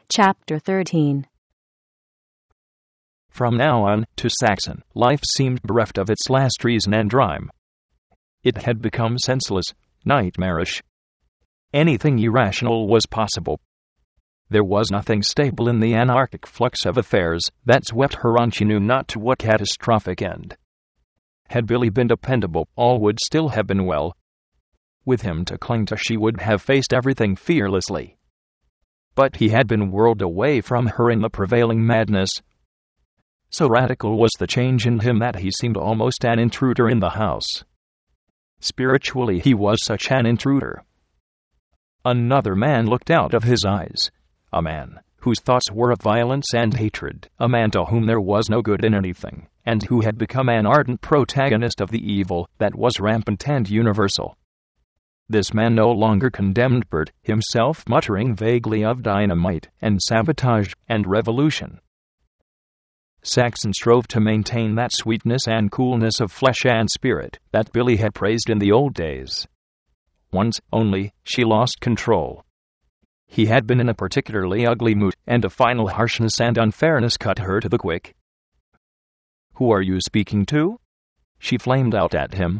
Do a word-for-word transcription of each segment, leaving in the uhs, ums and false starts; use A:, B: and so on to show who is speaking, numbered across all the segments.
A: Chapter thirteen.
B: From now on, to Saxon, life seemed bereft of its last reason and rhyme. It had become senseless, nightmarish. Anything irrational was possible. There was nothing stable in the anarchic flux of affairs that swept her on she knew not to what catastrophic end. Had Billy been dependable, all would still have been well. With him to cling to, she would have faced everything fearlessly. But he had been whirled away from her in the prevailing madness. So radical was the change in him that he seemed almost an intruder in the house. Spiritually, he was such an intruder. Another man looked out of his eyes. A man whose thoughts were of violence and hatred, a man to whom there was no good in anything, and who had become an ardent protagonist of the evil that was rampant and universal. This man no longer condemned Bert, himself muttering vaguely of dynamite and sabotage and revolution. Saxon strove to maintain that sweetness and coolness of flesh and spirit that Billy had praised in the old days. Once, only, she lost control. He had been in a particularly ugly mood, and a final harshness and unfairness cut her to the quick. "Who are you speaking to?" she flamed out at him.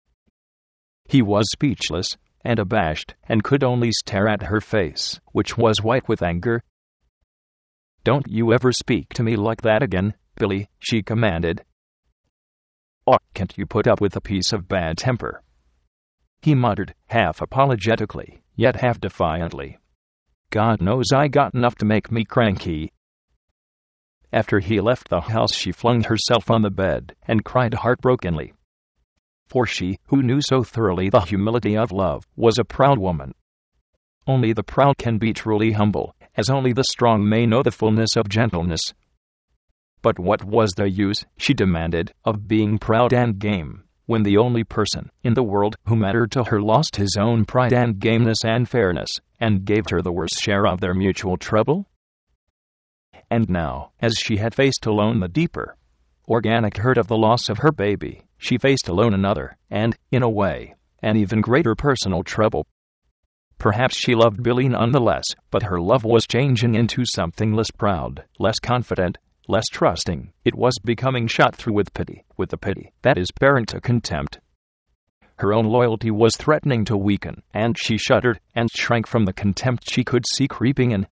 B: He was speechless and abashed, and could only stare at her face, which was white with anger. "Don't you ever speak to me like that again, Billy," she commanded. "Oh, can't you put up with a piece of bad temper?" He muttered, half apologetically, yet half defiantly. "God knows I got enough to make me cranky." After he left the house, she flung herself on the bed and cried heartbrokenly. For she, who knew so thoroughly the humility of love, was a proud woman. Only the proud can be truly humble, as only the strong may know the fullness of gentleness. But what was the use, she demanded, of being proud and game, when the only person in the world who mattered to her lost his own pride and gameness and fairness, and gave her the worst share of their mutual trouble? And now, as she had faced alone the deeper, organic hurt of the loss of her baby, she faced alone another, and, in a way, an even greater personal trouble. Perhaps she loved Billy nonetheless, but her love was changing into something less proud, less confident, less trusting. It was becoming shot through with pity, with the pity that is parent to contempt. Her own loyalty was threatening to weaken, and she shuddered and shrank from the contempt she could see creeping in.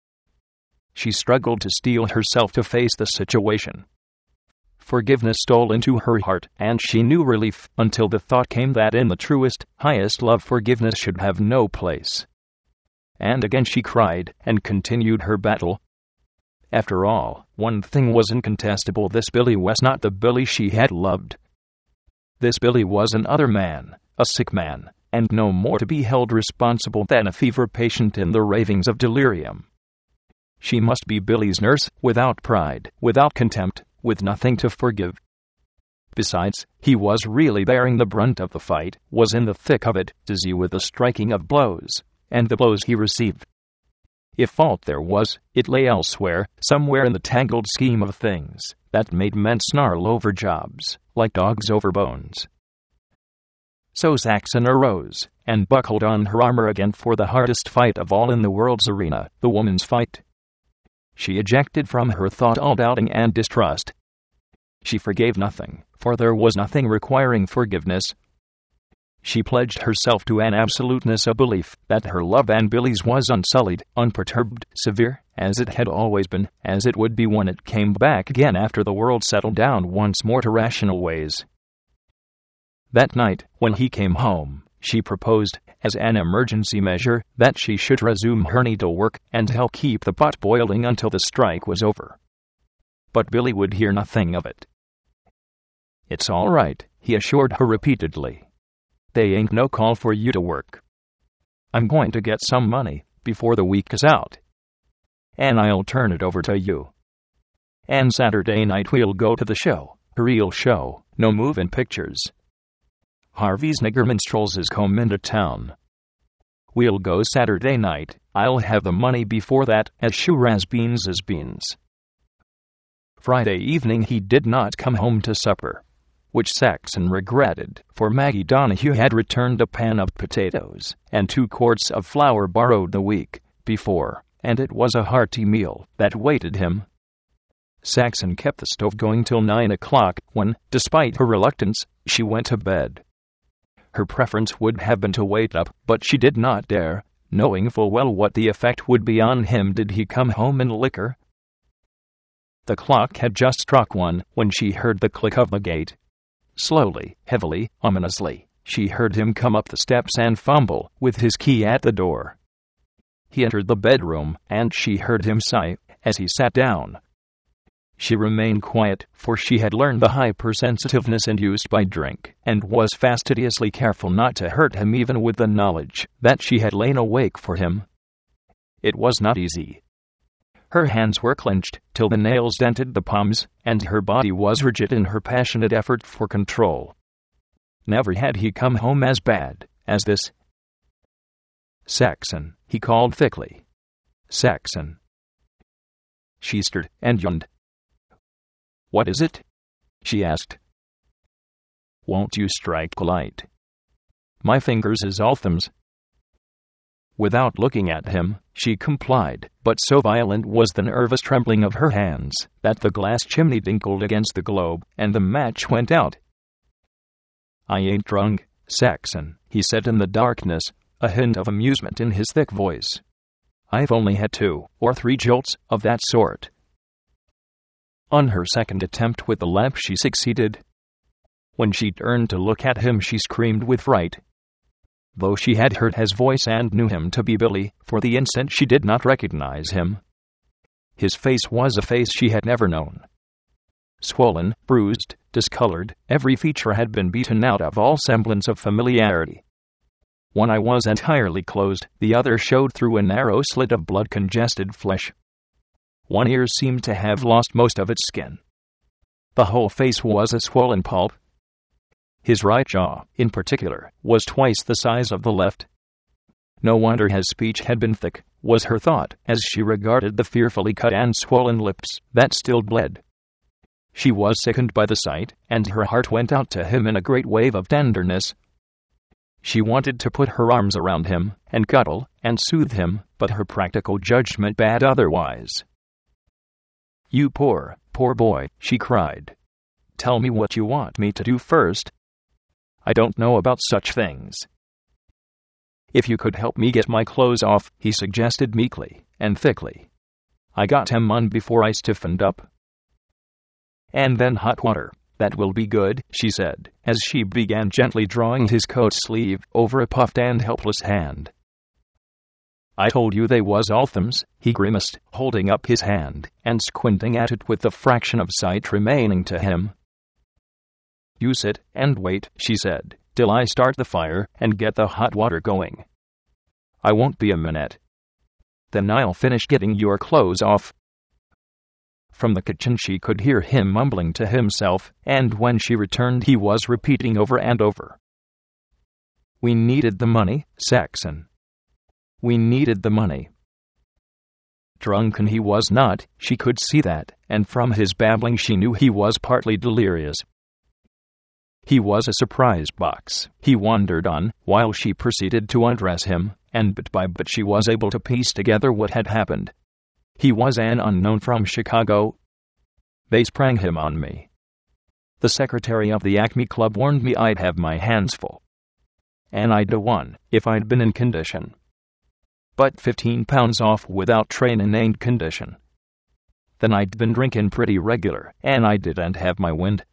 B: She struggled to steel herself to face the situation. Forgiveness stole into her heart, and she knew relief until the thought came that in the truest, highest love forgiveness should have no place. And again she cried, and continued her battle. After all, one thing was incontestable: this Billy was not the Billy she had loved. This Billy was another man, a sick man, and no more to be held responsible than a fever patient in the ravings of delirium. She must be Billy's nurse, without pride, without contempt, with nothing to forgive. Besides, he was really bearing the brunt of the fight, was in the thick of it, dizzy with the striking of blows, and the blows he received. If fault there was, it lay elsewhere, somewhere in the tangled scheme of things that made men snarl over jobs, like dogs over bones. So Saxon arose, and buckled on her armor again for the hardest fight of all in the world's arena, the woman's fight. She ejected from her thought all doubting and distrust. She forgave nothing, for there was nothing requiring forgiveness. She pledged herself to an absoluteness of belief that her love and Billy's was unsullied, unperturbed, severe, as it had always been, as it would be when it came back again after the world settled down once more to rational ways. That night, when he came home, she proposed, as an emergency measure, that she should resume her needlework and help keep the pot boiling until the strike was over. But Billy would hear nothing of it. "It's all right," he assured her repeatedly. "They ain't no call for you to work. I'm going to get some money before the week is out, and I'll turn it over to you. And Saturday night we'll go to the show, a real show, no moving pictures. Harvey's Nigger Minstrels is come into town. We'll go Saturday night. I'll have the money before that, as sure as beans is beans." Friday evening he did not come home to supper, which Saxon regretted, for Maggie Donahue had returned a pan of potatoes and two quarts of flour borrowed the week before, and it was a hearty meal that waited him. Saxon kept the stove going till nine o'clock, when, despite her reluctance, she went to bed. Her preference would have been to wait up, but she did not dare, knowing full well what the effect would be on him did he come home in liquor. The clock had just struck one when she heard the click of the gate. Slowly, heavily, ominously, she heard him come up the steps and fumble with his key at the door. He entered the bedroom, and she heard him sigh as he sat down. She remained quiet, for she had learned the hypersensitiveness induced by drink, and was fastidiously careful not to hurt him even with the knowledge that she had lain awake for him. It was not easy. Her hands were clenched till the nails dented the palms, and her body was rigid in her passionate effort for control. Never had he come home as bad as this. "Saxon," he called thickly. "Saxon." She stirred and yawned. "What is it?" she asked. "Won't you strike a light? My fingers is all thumbs." Without looking at him, she complied, but so violent was the nervous trembling of her hands that the glass chimney dinkled against the globe, and the match went out. "I ain't drunk, Saxon," he said in the darkness, a hint of amusement in his thick voice. "I've only had two or three jolts of that sort." On her second attempt with the lamp she succeeded. When she turned to look at him she screamed with fright. Though she had heard his voice and knew him to be Billy, for the instant she did not recognize him. His face was a face she had never known. Swollen, bruised, discolored, every feature had been beaten out of all semblance of familiarity. One eye was entirely closed, the other showed through a narrow slit of blood-congested flesh. One ear seemed to have lost most of its skin. The whole face was a swollen pulp. His right jaw, in particular, was twice the size of the left. No wonder his speech had been thick, was her thought, as she regarded the fearfully cut and swollen lips that still bled. She was sickened by the sight, and her heart went out to him in a great wave of tenderness. She wanted to put her arms around him, and cuddle, and soothe him, but her practical judgment bade otherwise. "You poor, poor boy," she cried. "Tell me what you want me to do first. I don't know about such things." "If you could help me get my clothes off," he suggested meekly and thickly. "I got 'em on before I stiffened up." "And then hot water. That will be good," she said, as she began gently drawing his coat sleeve over a puffed and helpless hand. "I told you they was all thumbs," he grimaced, holding up his hand and squinting at it with the fraction of sight remaining to him. "You sit and wait," she said, "till I start the fire and get the hot water going. I won't be a minute. Then I'll finish getting your clothes off." From the kitchen she could hear him mumbling to himself, and when she returned he was repeating over and over. "We needed the money, Saxon. We needed the money." Drunken he was not, she could see that, and from his babbling she knew he was partly delirious. He was a surprise box, he wandered on, while she proceeded to undress him, and bit by bit she was able to piece together what had happened. He was an unknown from Chicago. They sprang him on me. The secretary of the Acme Club warned me I'd have my hands full. And I'd have won, if I'd been in condition. But fifteen pounds off without trainin' ain't condition. Then I'd been drinkin' pretty regular, and I didn't have my wind.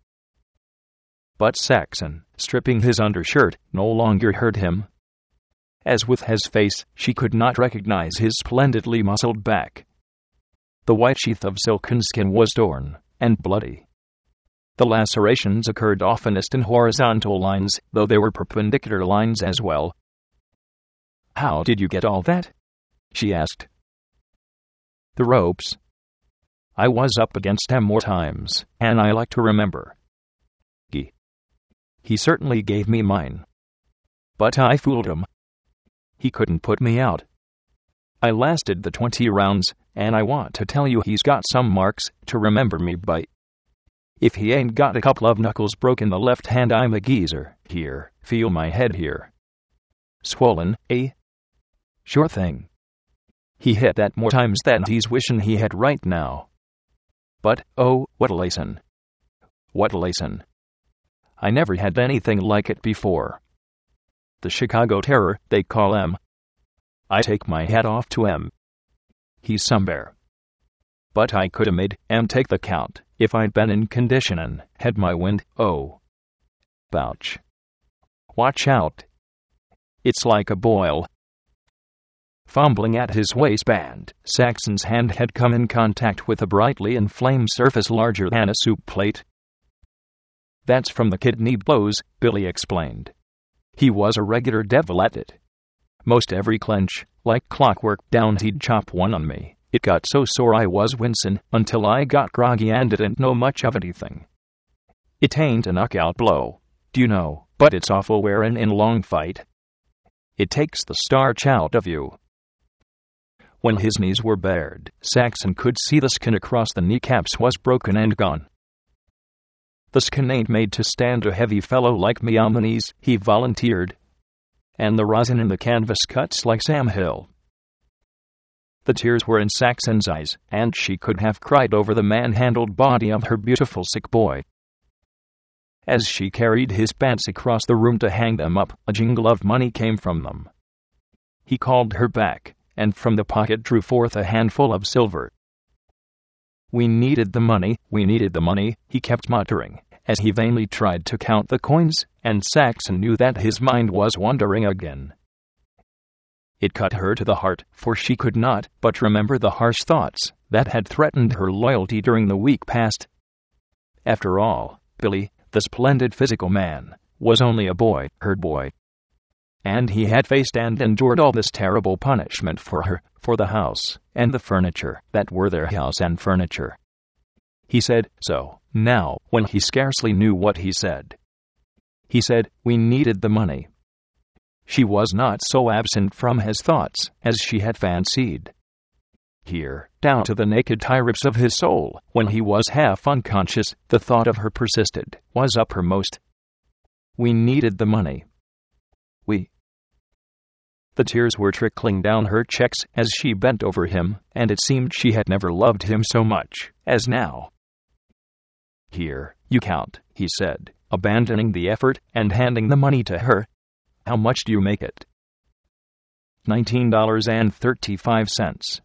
B: But Saxon, stripping his undershirt, no longer hurt him. As with his face, she could not recognize his splendidly muscled back. The white sheath of silken skin was torn and bloody. The lacerations occurred oftenest in horizontal lines, though there were perpendicular lines as well. "How did you get all that?" she asked. "The ropes. I was up against them more times, and I like to remember. He, he certainly gave me mine. But I fooled him. He couldn't put me out. I lasted the twenty rounds, and I want to tell you he's got some marks to remember me by. If he ain't got a couple of knuckles broke in the left hand, I'm a geezer. Here, feel my head here. Swollen, eh? Sure thing. He hit that more times than he's wishin' he had right now. But, oh, what a lesson. What a lesson. I never had anything like it before. The Chicago Terror, they call him. I take my hat off to him. He's some bear. But I coulda made him take the count if I'd been in condition and had my wind. Oh. Bouch. Watch out. It's like a boil. Fumbling at his waistband, Saxon's hand had come in contact with a brightly inflamed surface larger than a soup plate. That's from the kidney blows, Billy explained. He was a regular devil at it. Most every clench, like clockwork, down he'd chop one on me. It got so sore I was wincin' until I got groggy and didn't know much of anything. It ain't a knockout blow, do you know, but it's awful wearin' in a long fight. It takes the starch out of you. When his knees were bared, Saxon could see the skin across the kneecaps was broken and gone. The skin ain't made to stand a heavy fellow like me on the knees, he volunteered. And the rosin in the canvas cuts like Sam Hill. The tears were in Saxon's eyes, and she could have cried over the manhandled body of her beautiful sick boy. As she carried his pants across the room to hang them up, a jingle of money came from them. He called her back, and from the pocket drew forth a handful of silver. We needed the money, we needed the money, he kept muttering, as he vainly tried to count the coins, and Saxon knew that his mind was wandering again. It cut her to the heart, for she could not but remember the harsh thoughts that had threatened her loyalty during the week past. After all, Billy, the splendid physical man, was only a boy, her boy. And he had faced and endured all this terrible punishment for her, for the house, and the furniture that were their house and furniture. He said so, now, when he scarcely knew what he said. He said, we needed the money. She was not so absent from his thoughts as she had fancied. Here, down to the naked tie-rips of his soul, when he was half unconscious, the thought of her persisted, was uppermost. We needed the money. We. The tears were trickling down her cheeks as she bent over him, and it seemed she had never loved him so much as now. Here, you count, he said, abandoning the effort and handing the money to her. How much do you make it? Nineteen dollars and thirty-five cents.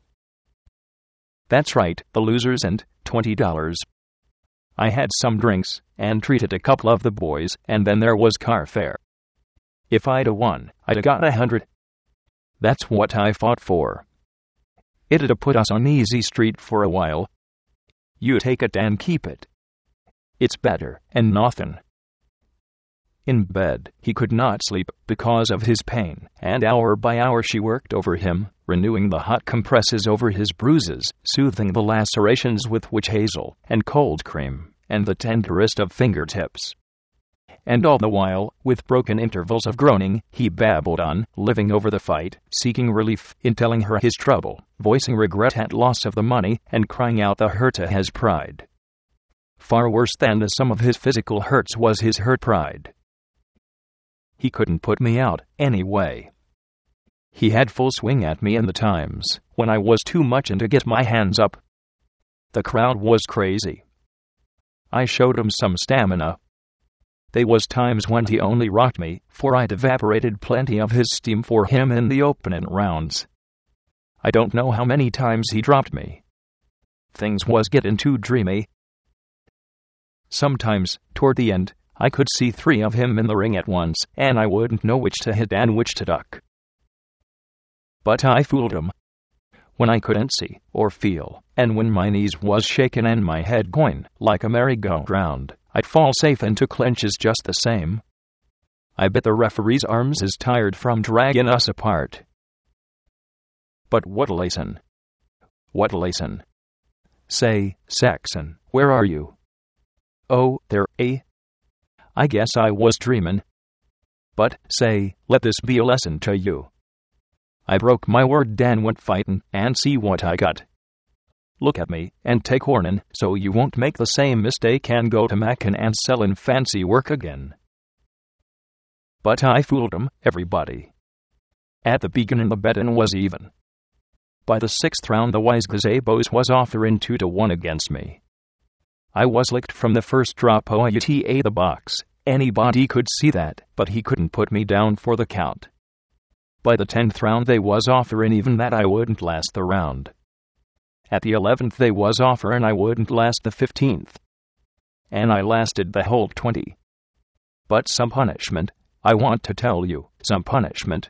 B: That's right, the losers, and twenty dollars. I had some drinks, and treated a couple of the boys, and then there was car fare. If I'd a won, I'd a got a hundred. That's what I fought for. It'd a put us on easy street for a while. You take it and keep it. It's better, and nothin'. In bed, he could not sleep because of his pain, and hour by hour she worked over him, renewing the hot compresses over his bruises, soothing the lacerations with witch hazel and cold cream, and the tenderest of fingertips. And all the while, with broken intervals of groaning, he babbled on, living over the fight, seeking relief in telling her his trouble, voicing regret at loss of the money, and crying out the hurt to his pride. Far worse than the sum of his physical hurts was his hurt pride. He couldn't put me out, anyway. He had full swing at me in the times when I was too much in to get my hands up. The crowd was crazy. I showed him some stamina. They was times when he only rocked me, for I'd evaporated plenty of his steam for him in the openin' rounds. I don't know how many times he dropped me. Things was gettin' too dreamy. Sometimes, toward the end, I could see three of him in the ring at once, and I wouldn't know which to hit and which to duck. But I fooled 'em. When I couldn't see or feel, and when my knees was shakin' and my head going like a merry-go-round, I'd fall safe into clinches just the same. I bet the referee's arms is tired from draggin' us apart. But what a lesson. What a lesson. Say, Saxon, where are you? Oh, there, eh? I guess I was dreamin'. But, say, let this be a lesson to you. I broke my word and went fightin', and see what I got. Look at me, and take warnin', so you won't make the same mistake and go to Mackin and sellin' fancy work again. But I fooled 'em, everybody. At the beginnin' the bettin' was even. By the sixth round, the wise gazebos was offering two to one against me. I was licked from the first drop. Oh, the box. Anybody could see that, but he couldn't put me down for the count. By the tenth round, they was offering even that I wouldn't last the round. At the eleventh, they was offering I wouldn't last the fifteenth. And I lasted the whole twenty. But some punishment, I want to tell you, some punishment.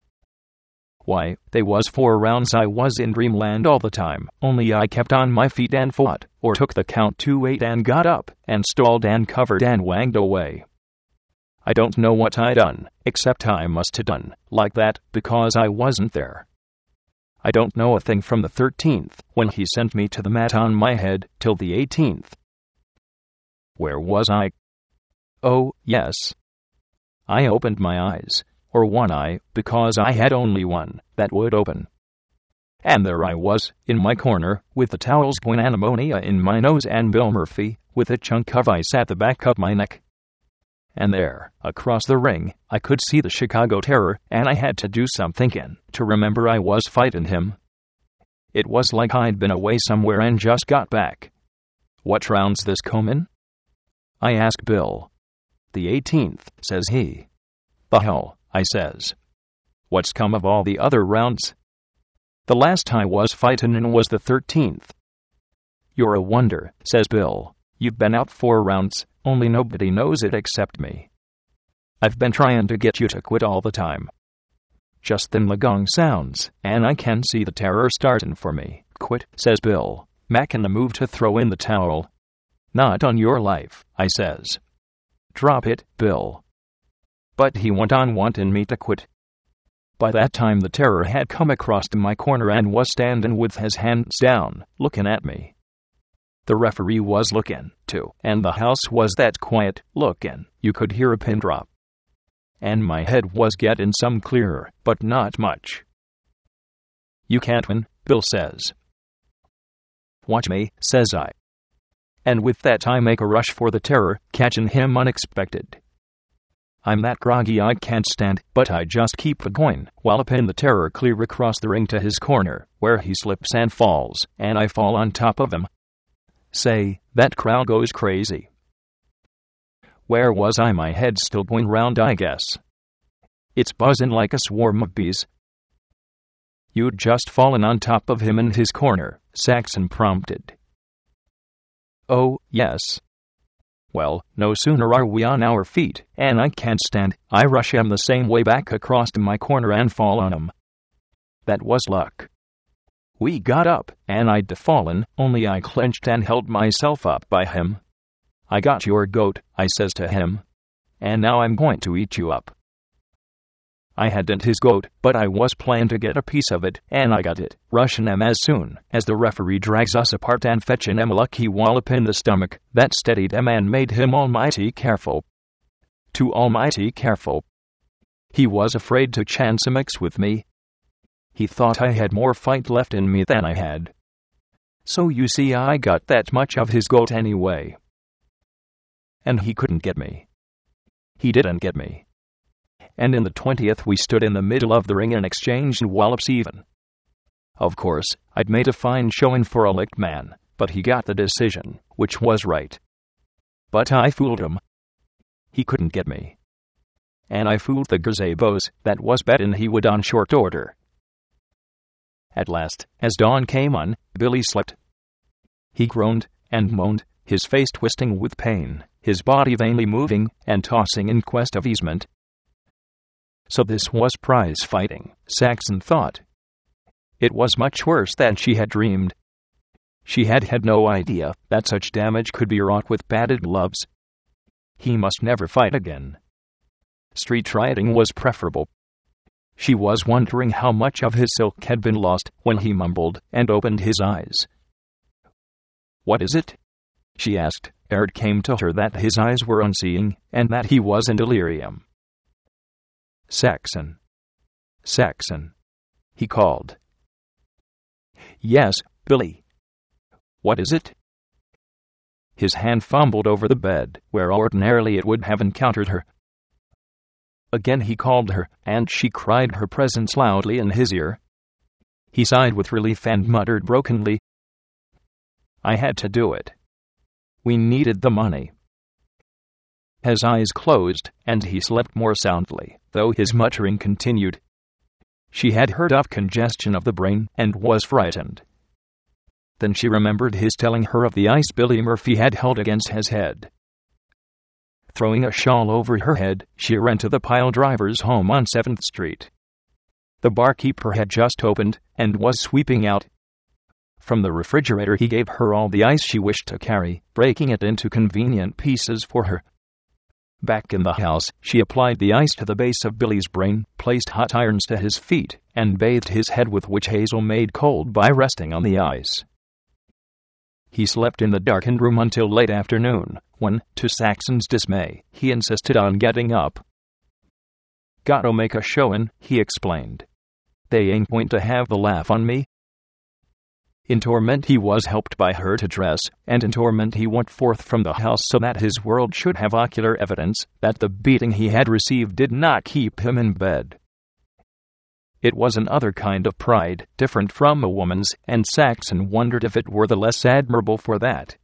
B: Why, they was four rounds I was in dreamland all the time, only I kept on my feet and fought, or took the count to eight and got up, and stalled and covered and wanged away. I don't know what I done, except I must have done like that, because I wasn't there. I don't know a thing from the thirteenth, when he sent me to the mat on my head, till the eighteenth. Where was I? Oh, yes. I opened my eyes, or one eye, because I had only one that would open. And there I was, in my corner, with the towels going ammonia in my nose and Bill Murphy, with a chunk of ice at the back of my neck. And there, across the ring, I could see the Chicago Terror, and I had to do some thinking to remember I was fighting him. It was like I'd been away somewhere and just got back. What round's this comin'? I asked Bill. The eighteenth, says he. The hell, I says. What's come of all the other rounds? The last I was fightin' in was the thirteenth. You're a wonder, says Bill. You've been out four rounds, only nobody knows it except me. I've been trying to get you to quit all the time. Just then the gong sounds, and I can see the Terror startin' for me. Quit, says Bill, makin' a move to throw in the towel. Not on your life, I says. Drop it, Bill. But he went on wantin' me to quit. By that time the Terror had come across to my corner and was standin' with his hands down, looking at me. The referee was lookin', too, and the house was that quiet, lookin', you could hear a pin drop. And my head was gettin' some clearer, but not much. You can't win, Bill says. Watch me, says I. And with that I make a rush for the Terror, catchin' him unexpected. I'm that groggy I can't stand, but I just keep a-going, while I pin the Terror clear across the ring to his corner, where he slips and falls, and I fall on top of him. Say, that crowd goes crazy. Where was I? My head's still going round, I guess. It's buzzin' like a swarm of bees. You'd just fallen on top of him in his corner, Saxon prompted. Oh, yes. Well, no sooner are we on our feet, and I can't stand, I rush him the same way back across to my corner and fall on him. That was luck. We got up, and I'd fallen, only I clenched and held myself up by him. I got your goat, I says to him. And now I'm going to eat you up. I hadn't his goat, but I was planning to get a piece of it, and I got it, rushin' him as soon as the referee drags us apart and fetchin' him a lucky wallop in the stomach that steadied him and made him almighty careful. Too almighty careful. He was afraid to chance a mix with me. He thought I had more fight left in me than I had. So you see I got that much of his goat anyway. And he couldn't get me. He didn't get me. And in the twentieth we stood in the middle of the ring and exchanged wallops even. Of course, I'd made a fine showing for a licked man, but he got the decision, which was right. But I fooled him. He couldn't get me. And I fooled the gazebos that was bettin' he would on short order. At last, as dawn came on, Billy slept. He groaned and moaned, his face twisting with pain, his body vainly moving and tossing in quest of easement. So this was prize fighting, Saxon thought. It was much worse than she had dreamed. She had had no idea that such damage could be wrought with padded gloves. He must never fight again. Street riding was preferable. She was wondering how much of his silk had been lost when he mumbled and opened his eyes. What is it? She asked, ere it came to her that his eyes were unseeing and that he was in delirium. Saxon. Saxon. He called. Yes, Billy. What is it? His hand fumbled over the bed, where ordinarily it would have encountered her. Again he called her, and she cried her presence loudly in his ear. He sighed with relief and muttered brokenly, "I had to do it. We needed the money." His eyes closed, and he slept more soundly, though his muttering continued. She had heard of congestion of the brain, and was frightened. Then she remembered his telling her of the ice Billy Murphy had held against his head. Throwing a shawl over her head, she ran to the Pile Drivers' home on seventh Street. The barkeeper had just opened, and was sweeping out. From the refrigerator he gave her all the ice she wished to carry, breaking it into convenient pieces for her. Back in the house, she applied the ice to the base of Billy's brain, placed hot irons to his feet, and bathed his head with which Hazel made cold by resting on the ice. He slept in the darkened room until late afternoon, when, to Saxon's dismay, he insisted on getting up. "Gotta make a showin'," he explained. "They ain't going to have the laugh on me." In torment he was helped by her to dress, and in torment he went forth from the house so that his world should have ocular evidence that the beating he had received did not keep him in bed. It was another kind of pride, different from a woman's, and Saxon wondered if it were the less admirable for that.